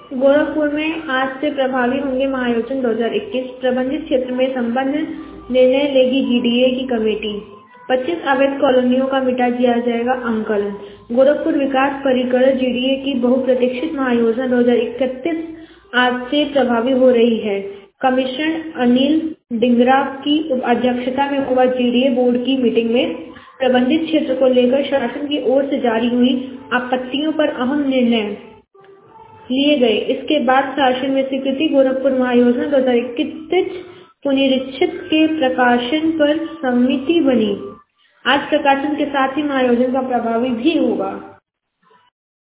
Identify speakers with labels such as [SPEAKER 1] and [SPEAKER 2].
[SPEAKER 1] गोरखपुर में आज से प्रभावी होंगे महाआयोजन 2021। प्रबंधित क्षेत्र में संबंध निर्णय लेगी जीडीए की कमेटी। 25 अवैध कॉलोनियों का मिटा दिया जाएगा आंकलन। गोरखपुर विकास प्राधिकरण जीडीए की बहुप्रतीक्षित महाआयोजन 2031 आज से प्रभावी हो रही है। कमिश्नर अनिल डिंगरा की अध्यक्षता में हुआ जीडीए बोर्ड की मीटिंग में प्रबंधित क्षेत्र को लेकर शासन की ओर से जारी हुई आपत्तियों पर अहम निर्णय लिए गए। इसके बाद शासन में स्वीकृति गोरखपुर महाआयोजन 2021 पुनरीक्षित के प्रकाशन पर समिति बनी। आज प्रकाशन के साथ ही महाआयोजन का प्रभावी भी होगा।